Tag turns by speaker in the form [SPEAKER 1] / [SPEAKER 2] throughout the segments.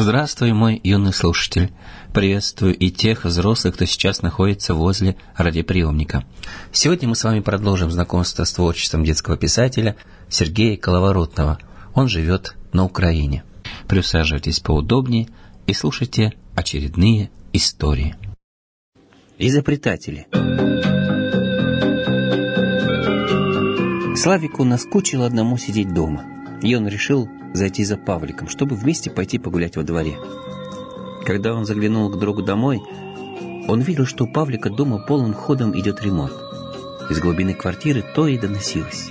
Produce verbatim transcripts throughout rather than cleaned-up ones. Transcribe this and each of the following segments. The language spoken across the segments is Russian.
[SPEAKER 1] Здравствуй, мой юный слушатель. Приветствую и тех взрослых, кто сейчас находится возле радиоприемника. Сегодня мы с вами продолжим знакомство с творчеством детского писателя Сергея Коловоротного. Он живет на Украине. Присаживайтесь поудобнее и слушайте очередные истории. Изобретатели. Славику наскучило одному сидеть дома, и он решил зайти за Павликом, чтобы вместе пойти погулять во дворе. Когда он заглянул к другу домой, он видел, что у Павлика дома полным ходом идет ремонт. Из глубины квартиры то и доносилось: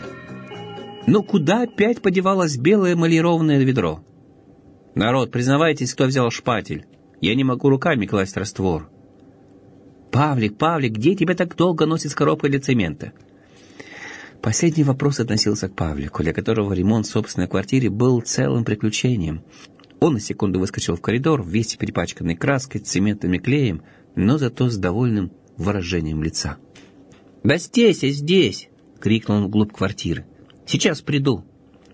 [SPEAKER 1] «Ну куда опять подевалось белое эмалированное ведро? Народ, признавайтесь, кто взял шпатель. Я не могу руками класть раствор. Павлик, Павлик, где тебя так долго носит с коробкой для цемента?» Последний вопрос относился к Павлику, для которого ремонт в собственной квартире был целым приключением. Он на секунду выскочил в коридор, весь перепачканный краской, цементом и клеем, но зато с довольным выражением лица. «Да здесь, я здесь!» — крикнул он вглубь квартиры. «Сейчас приду!»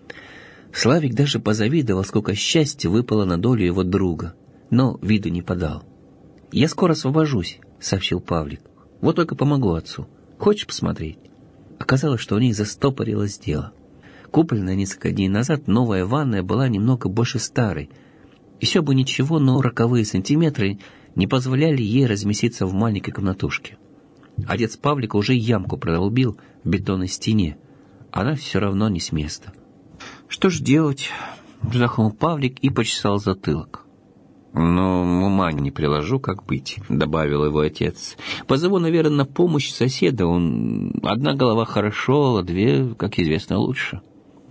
[SPEAKER 1] Славик даже позавидовал, сколько счастья выпало на долю его друга, но виду не подал. «Я скоро освобожусь», — сообщил Павлик. «Вот только помогу отцу. Хочешь посмотреть?» Оказалось, что у них застопорилось дело. Купленная несколько дней назад новая ванная была немного больше старой. Еще бы ничего, но роковые сантиметры не позволяли ей разместиться в маленькой комнатушке. Отец Павлика уже ямку продолбил в бетонной стене. Она все равно не с места. «Что ж делать?» — вздохнул Павлик и почесал затылок. «Но ума не приложу, как быть», — добавил его отец. «Позову, наверное, на помощь соседа. Он... Одна голова хорошо, а две, как известно, лучше».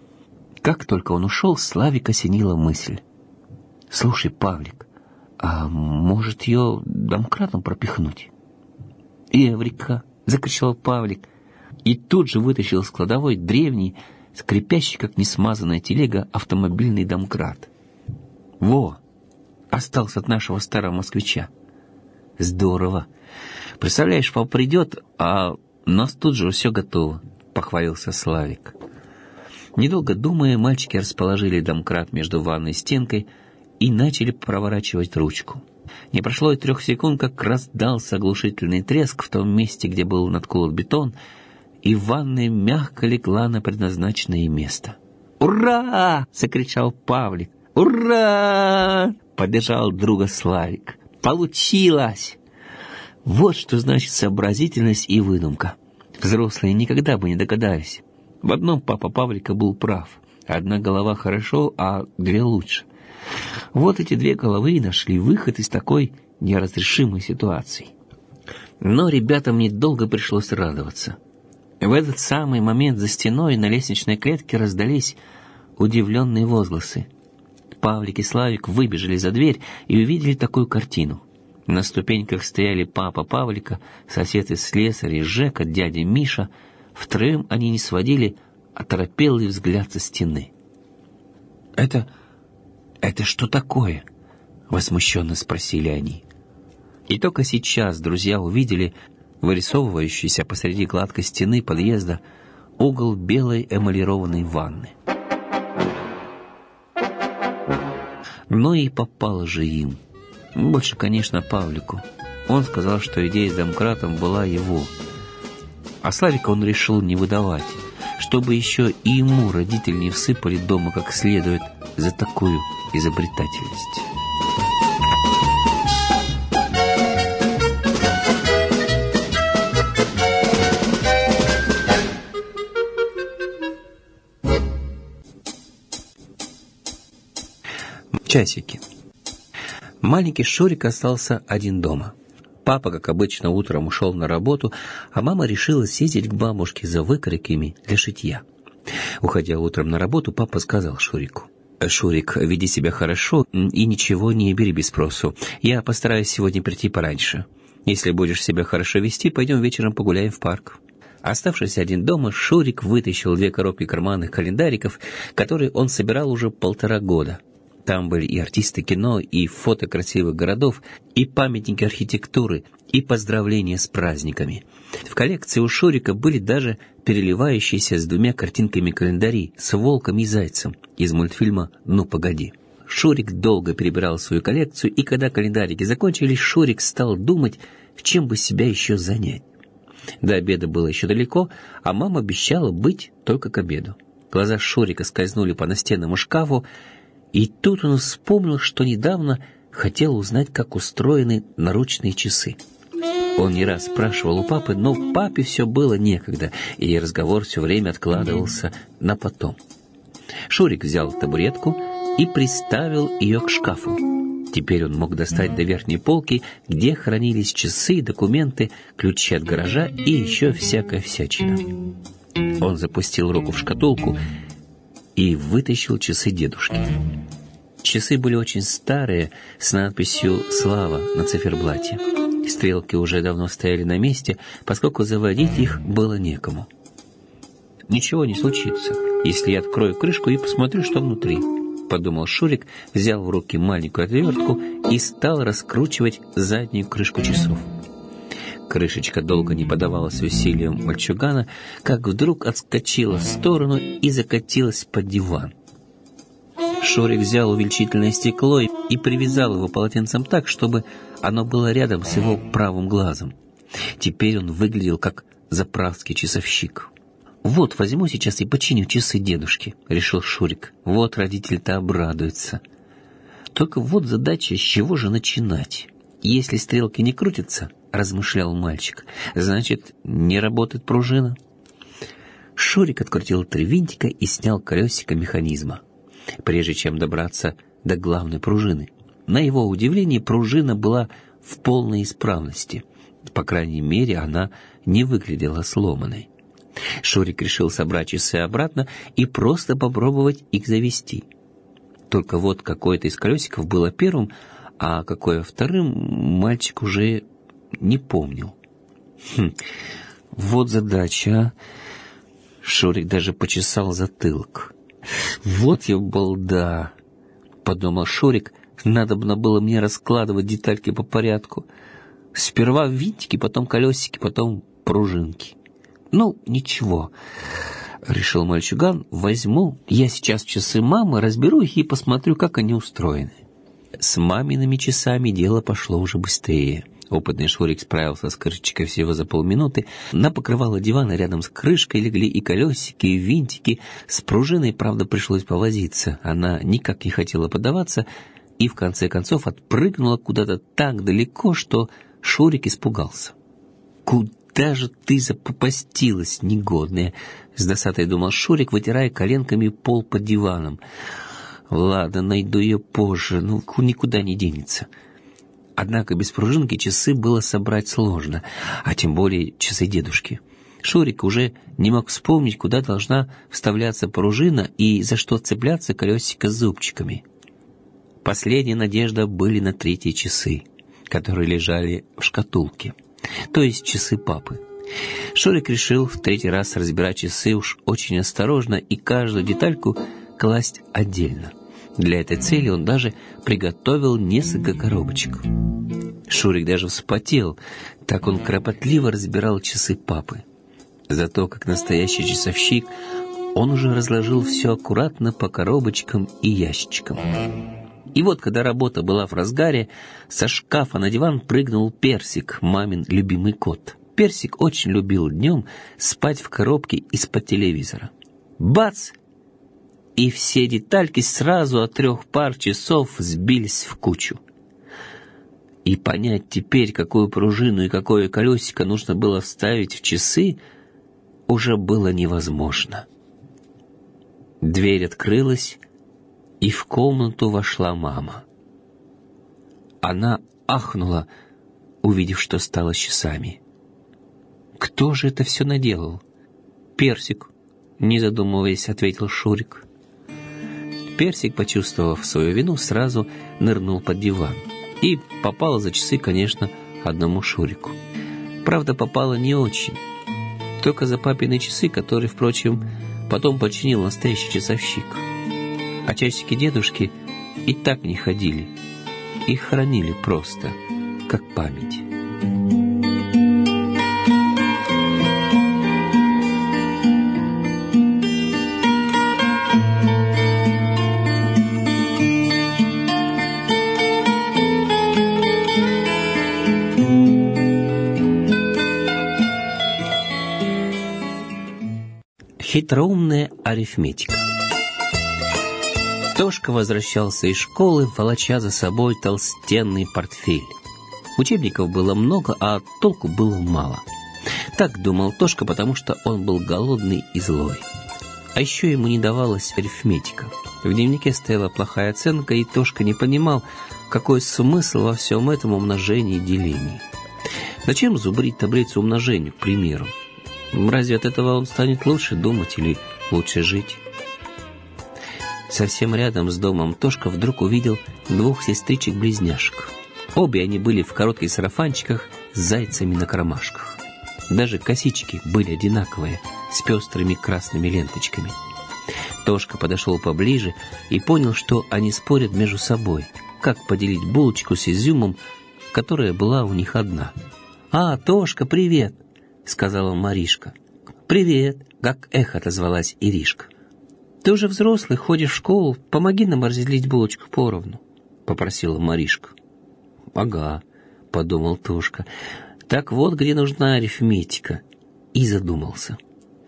[SPEAKER 1] Как только он ушел, Славик осенила мысль. «Слушай, Павлик, а может ее домкратом пропихнуть?» «Эврика!» — закричал Павлик. И тут же вытащил из кладовой древний, скрипящий, как несмазанная телега, автомобильный домкрат. «Во! Остался от нашего старого москвича. Здорово. Представляешь, папа придет, а у нас тут же все готово», — похвалился Славик. Недолго думая, мальчики расположили домкрат между ванной стенкой и начали проворачивать ручку. Не прошло и трех секунд, как раздался оглушительный треск в том месте, где был надколот бетон, и ванная мягко легла на предназначенное место. «Ура!» — закричал Павлик. «Ура!» — поддержал друга Славик. «Получилось!» Вот что значит сообразительность и выдумка. Взрослые никогда бы не догадались. В одном папа Павлика был прав. Одна голова хорошо, а две лучше. Вот эти две головы и нашли выход из такой неразрешимой ситуации. Но ребятам недолго пришлось радоваться. В этот самый момент за стеной на лестничной клетке раздались удивленные возгласы. Павлик и Славик выбежали за дверь и увидели такую картину. На ступеньках стояли папа Павлика, сосед из слесаря, Жека, дядя Миша. Втроем они не сводили оторопелый взгляд со стены. «Это... это что такое?» — возмущенно спросили они. И только сейчас друзья увидели вырисовывающийся посреди гладкой стены подъезда угол белой эмалированной ванны. Но и попало же им. Больше, конечно, Павлику. Он сказал, что идея с домкратом была его. А Славика он решил не выдавать, чтобы еще и ему родители не всыпали дома как следует за такую изобретательность. Часики. Маленький Шурик остался один дома. Папа, как обычно, утром ушел на работу, а мама решила съездить к бабушке за выкройками для шитья. Уходя утром на работу, папа сказал Шурику: «Шурик, веди себя хорошо и ничего не бери без спросу. Я постараюсь сегодня прийти пораньше. Если будешь себя хорошо вести, пойдем вечером погуляем в парк». Оставшись один дома, Шурик вытащил две коробки карманных календариков, которые он собирал уже полтора года. Там были и артисты кино, и фото красивых городов, и памятники архитектуры, и поздравления с праздниками. В коллекции у Шурика были даже переливающиеся с двумя картинками календари с волком и зайцем из мультфильма «Ну, погоди». Шурик долго перебирал свою коллекцию, и когда календарики закончились, Шурик стал думать, чем бы себя еще занять. До обеда было еще далеко, а мама обещала быть только к обеду. Глаза Шурика скользнули по настенному шкафу, и тут он вспомнил, что недавно хотел узнать, как устроены наручные часы. Он не раз спрашивал у папы, но папе все было некогда, и разговор все время откладывался на потом. Шурик взял табуретку и приставил ее к шкафу. Теперь он мог достать до верхней полки, где хранились часы, документы, ключи от гаража и еще всякая всячина. Он запустил руку в шкатулку и вытащил часы дедушки. Часы были очень старые, с надписью «Слава» на циферблате. Стрелки уже давно стояли на месте, поскольку заводить их было некому. «Ничего не случится, если я открою крышку и посмотрю, что внутри», — подумал Шурик, взял в руки маленькую отвертку и стал раскручивать заднюю крышку часов. Крышечка долго не поддавалась усилиям мальчугана, как вдруг отскочила в сторону и закатилась под диван. Шурик взял увеличительное стекло и привязал его полотенцем так, чтобы оно было рядом с его правым глазом. Теперь он выглядел как заправский часовщик. «Вот, возьму сейчас и починю часы дедушки», — решил Шурик. «Вот родитель-то обрадуется. Только вот задача, с чего же начинать? Если стрелки не крутятся, — размышлял мальчик, — значит, не работает пружина». Шурик открутил три винтика и снял колесико механизма, прежде чем добраться до главной пружины. На его удивление, пружина была в полной исправности. По крайней мере, она не выглядела сломанной. Шурик решил собрать часы обратно и просто попробовать их завести. Только вот какое-то из колесиков было первым, а какое вторым, мальчик уже не помнил. Хм, вот задача, а? Шурик даже почесал затылок. «Вот я балда», — подумал Шурик, — «надобно было мне раскладывать детальки по порядку. Сперва винтики, потом колесики, потом пружинки. Ну, ничего», — решил мальчуган, — «возьму я сейчас часы мамы, разберу их и посмотрю, как они устроены». С мамиными часами дело пошло уже быстрее. Опытный Шурик справился с крышечкой всего за полминуты. На покрывало дивана рядом с крышкой легли и колесики, и винтики. С пружиной, правда, пришлось повозиться. Она никак не хотела поддаваться и, в конце концов, отпрыгнула куда-то так далеко, что Шурик испугался. «Куда же ты запопастилась, негодная?» — с досадой думал Шурик, вытирая коленками пол под диваном. «Ладно, найду ее позже, ну, никуда не денется». Однако без пружинки часы было собрать сложно, а тем более часы дедушки. Шурик уже не мог вспомнить, куда должна вставляться пружина и за что цепляться колесико с зубчиками. Последняя надежда были на третьи часы, которые лежали в шкатулке, то есть часы папы. Шурик решил в третий раз разбирать часы уж очень осторожно и каждую детальку класть отдельно. Для этой цели он даже приготовил несколько коробочек. Шурик даже вспотел, так он кропотливо разбирал часы папы. Зато, как настоящий часовщик, он уже разложил все аккуратно по коробочкам и ящичкам. И вот, когда работа была в разгаре, со шкафа на диван прыгнул Персик, мамин любимый кот. Персик очень любил днем спать в коробке из-под телевизора. Бац! И все детальки сразу от трех пар часов сбились в кучу. И понять теперь, какую пружину и какое колесико нужно было вставить в часы, уже было невозможно. Дверь открылась, и в комнату вошла мама. Она ахнула, увидев, что стало с часами. «Кто же это все наделал?» «Персик», — не задумываясь, ответил Шурик. Персик, почувствовав свою вину, сразу нырнул под диван. И попало за часы, конечно, одному Шурику. Правда, попало не очень. Только за папины часы, которые, впрочем, потом починил настоящий часовщик. А часики дедушки и так не ходили. Их хранили просто, как память. Хитроумная арифметика. Тошка возвращался из школы, волоча за собой толстенный портфель. Учебников было много, а толку было мало. Так думал Тошка, потому что он был голодный и злой. А еще ему не давалась арифметика. В дневнике стояла плохая оценка, и Тошка не понимал, какой смысл во всем этом умножении и делении. Зачем зубрить таблицу умножения, к примеру? Разве от этого он станет лучше думать или лучше жить? Совсем рядом с домом Тошка вдруг увидел двух сестричек-близняшек. Обе они были в коротких сарафанчиках с зайцами на кармашках. Даже косички были одинаковые, с пестрыми красными ленточками. Тошка подошел поближе и понял, что они спорят между собой, как поделить булочку с изюмом, которая была у них одна. «А, Тошка, привет!» — сказала Маришка. «Привет!» — как эхо отозвалась Иришка. «Ты уже взрослый, ходишь в школу, помоги нам разделить булочку поровну», — попросила Маришка. «Ага», — подумал Тошка, — «так вот где нужна арифметика», и задумался.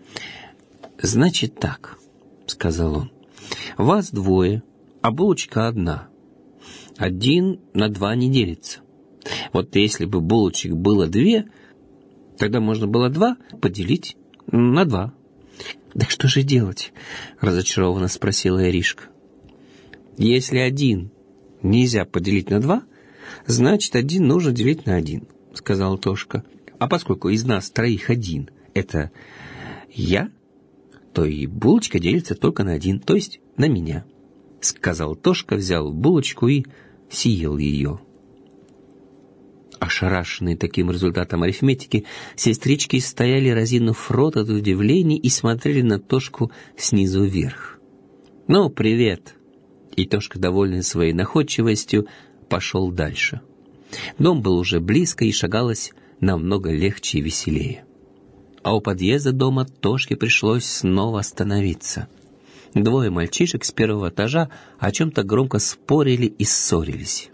[SPEAKER 1] «Значит так», — сказал он, — «вас двое, а булочка одна. Один на два не делится. Вот если бы булочек было две, тогда можно было два поделить на два». «Да что же делать?» — разочарованно спросила Иришка. «Если один нельзя поделить на два, значит, один нужно делить на один», — сказал Тошка. «А поскольку из нас троих один — это я, то и булочка делится только на один, то есть на меня», — сказал Тошка, взял булочку и съел ее. Ошарашенные таким результатом арифметики, сестрички стояли, разинув рот от удивления, и смотрели на Тошку снизу вверх. «Ну, привет!» И Тошка, довольный своей находчивостью, пошел дальше. Дом был уже близко, и шагалось намного легче и веселее. А у подъезда дома Тошке пришлось снова остановиться. Двое мальчишек с первого этажа о чем-то громко спорили и ссорились.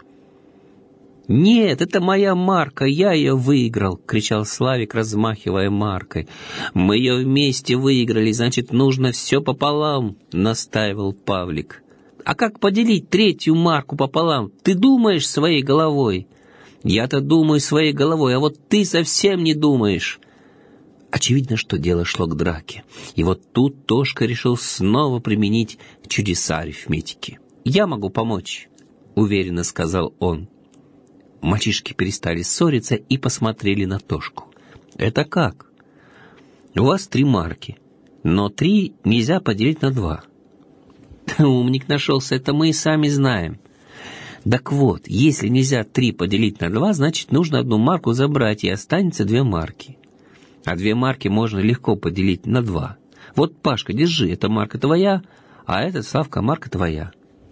[SPEAKER 1] «Нет, это моя марка, я ее выиграл!» — кричал Славик, размахивая маркой. «Мы ее вместе выиграли, значит, нужно все пополам!» — настаивал Павлик. «А как поделить третью марку пополам? Ты думаешь своей головой?» «Я-то думаю своей головой, а вот ты совсем не думаешь!» Очевидно, что дело шло к драке. И вот тут Тошка решил снова применить чудеса арифметики. «Я могу помочь», — уверенно сказал он. Мальчишки перестали ссориться и посмотрели на Тошку. «Это как? У вас три марки, но три нельзя поделить на два». «Умник нашелся, это мы и сами знаем». «Так вот, если нельзя три поделить на два, значит, нужно одну марку забрать, и останется две марки. А две марки можно легко поделить на два. Вот, Пашка, держи, эта марка твоя, а эта, Славка, марка твоя».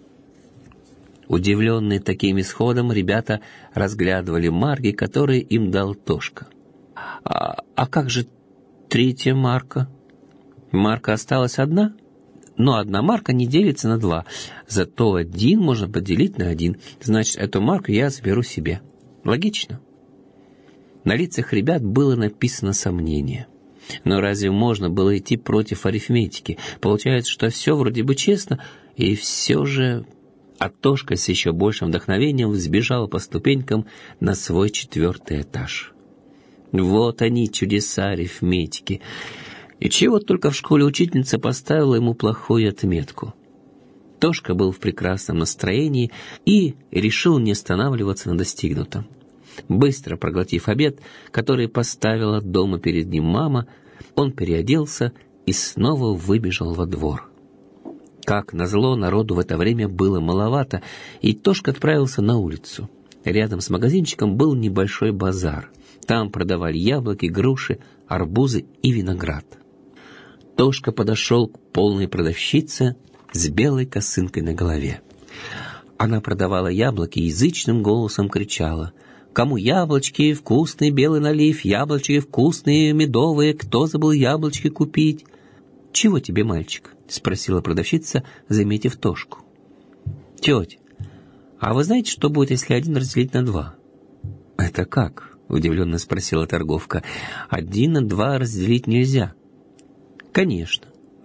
[SPEAKER 1] Удивленные таким исходом, ребята разглядывали марки, которые им дал Тошка. «А, а как же третья марка?» «Марка осталась одна?» «Но одна марка не делится на два. Зато один можно поделить на один. Значит, эту марку я заберу себе. Логично?» На лицах ребят было написано сомнение. Но разве можно было идти против арифметики? Получается, что все вроде бы честно, и все же... А Тошка с еще большим вдохновением взбежал по ступенькам на свой четвертый этаж. Вот они, чудеса арифметики. И чего только в школе учительница поставила ему плохую отметку. Тошка был в прекрасном настроении и решил не останавливаться на достигнутом. Быстро проглотив обед, который поставила дома перед ним мама, он переоделся и снова выбежал во двор. Как назло, народу в это время было маловато, и Тошка отправился на улицу. Рядом с магазинчиком был небольшой базар. Там продавали яблоки, груши, арбузы и виноград. Тошка подошел к полной продавщице с белой косынкой на голове. Она продавала яблоки и язычным голосом кричала: «Кому яблочки, вкусный белый налив, яблочки вкусные, медовые, кто забыл яблочки купить?» «Чего тебе, мальчик?» — спросила продавщица, заметив Тошку. «Тетя, а вы знаете, что будет, если один разделить на два?» «Это как?» — удивленно спросила торговка. «Один на два разделить нельзя». «Конечно.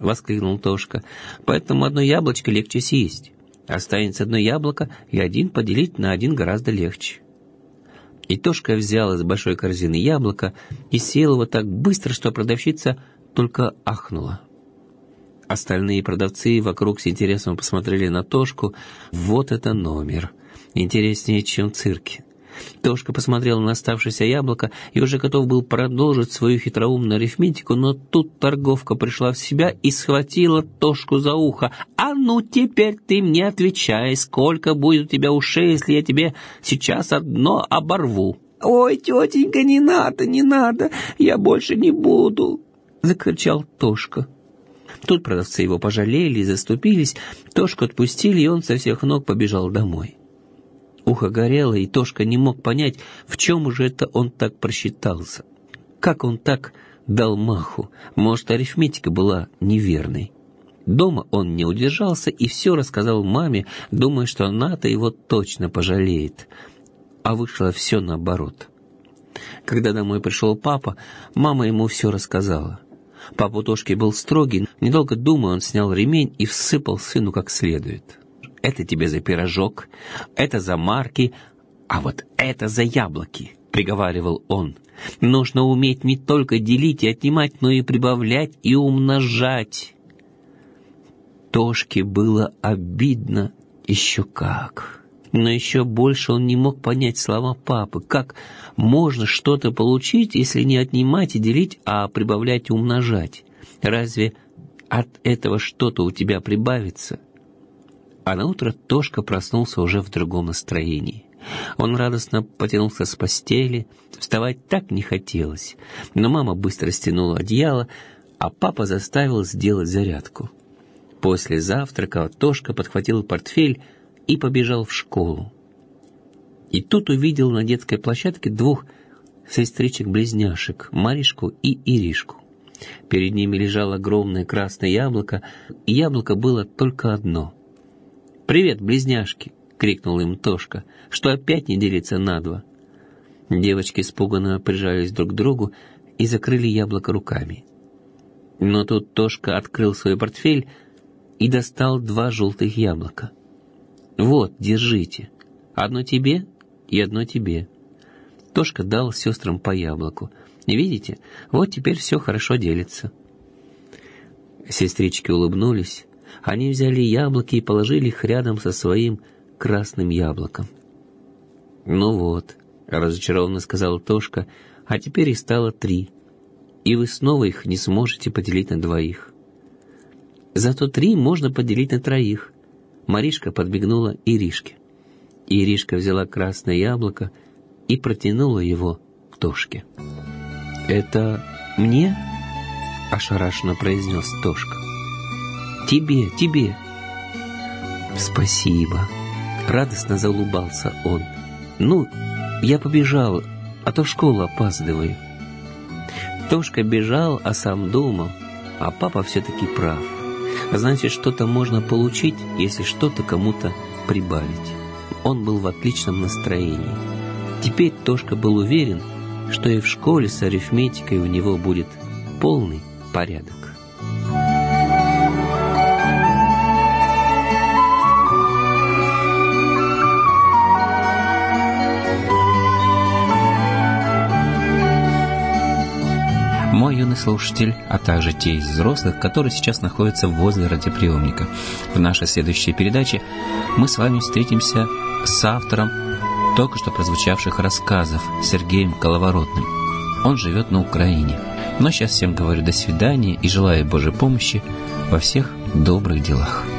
[SPEAKER 1] воскликнул Тошка. «Поэтому одно яблочко легче съесть. Останется одно яблоко, и один поделить на один гораздо легче». И Тошка взял из большой корзины яблоко и съел его так быстро, что продавщица только ахнула. Остальные продавцы вокруг с интересом посмотрели на Тошку. Вот это номер! Интереснее, чем в цирке. Тошка посмотрел на оставшееся яблоко и уже готов был продолжить свою хитроумную арифметику, но тут торговка пришла в себя и схватила Тошку за ухо. «А ну теперь ты мне отвечай, сколько будет у тебя ушей, если я тебе сейчас одно оборву?» «Ой, тетенька, не надо, не надо, я больше не буду!» — закричал Тошка. Тут продавцы его пожалели и заступились, Тошку отпустили, и он со всех ног побежал домой. Ухо горело, и Тошка не мог понять, в чем уже это он так просчитался. Как он так дал маху? Может, арифметика была неверной? Дома он не удержался и все рассказал маме, думая, что она-то его точно пожалеет. А вышло все наоборот. Когда домой пришел папа, мама ему все рассказала. Папа у Тошки был строгий, недолго думая, он снял ремень и всыпал сыну как следует. «Это тебе за пирожок, это за марки, а вот это за яблоки», — приговаривал он. «Нужно уметь не только делить и отнимать, но и прибавлять и умножать». Тошке было обидно еще как. Но еще больше он не мог понять слова папы. Как можно что-то получить, если не отнимать и делить, а прибавлять и умножать? Разве от этого что-то у тебя прибавится? А наутро Тошка проснулся уже в другом настроении. Он радостно потянулся с постели, вставать так не хотелось. Но мама быстро стянула одеяло, а папа заставил сделать зарядку. После завтрака Тошка подхватил портфель и побежал в школу. И тут увидел на детской площадке двух сестричек-близняшек, Маришку и Иришку. Перед ними лежало огромное красное яблоко, и яблоко было только одно. «Привет, близняшки!» — крикнул им Тошка, что опять не делится на два. Девочки испуганно прижались друг к другу и закрыли яблоко руками. Но тут Тошка открыл свой портфель и достал два желтых яблока. «Вот, держите. Одно тебе и одно тебе». Тошка дал сестрам по яблоку. «Видите, вот теперь все хорошо делится». Сестрички улыбнулись. Они взяли яблоки и положили их рядом со своим красным яблоком. «Ну вот», — разочарованно сказал Тошка, — «а теперь их стало три, и вы снова их не сможете поделить на двоих». «Зато три можно поделить на троих», — Маришка подмигнула Иришке. Иришка взяла красное яблоко и протянула его к Тошке. «Это мне?» — ошарашенно произнес Тошка. «Тебе, тебе!» «Спасибо!» — радостно заулыбался он. «Ну, я побежал, а то в школу опаздываю». Тошка бежал, а сам думал, а папа все-таки прав. Значит, что-то можно получить, если что-то кому-то прибавить. Он был в отличном настроении. Теперь Тошка был уверен, что и в школе с арифметикой у него будет полный порядок. Мой юный слушатель, а также те из взрослых, которые сейчас находятся возле радиоприемника. В нашей следующей передаче мы с вами встретимся с автором только что прозвучавших рассказов Сергеем Коловоротным. Он живет на Украине. Но сейчас всем говорю до свидания и желаю Божьей помощи во всех добрых делах.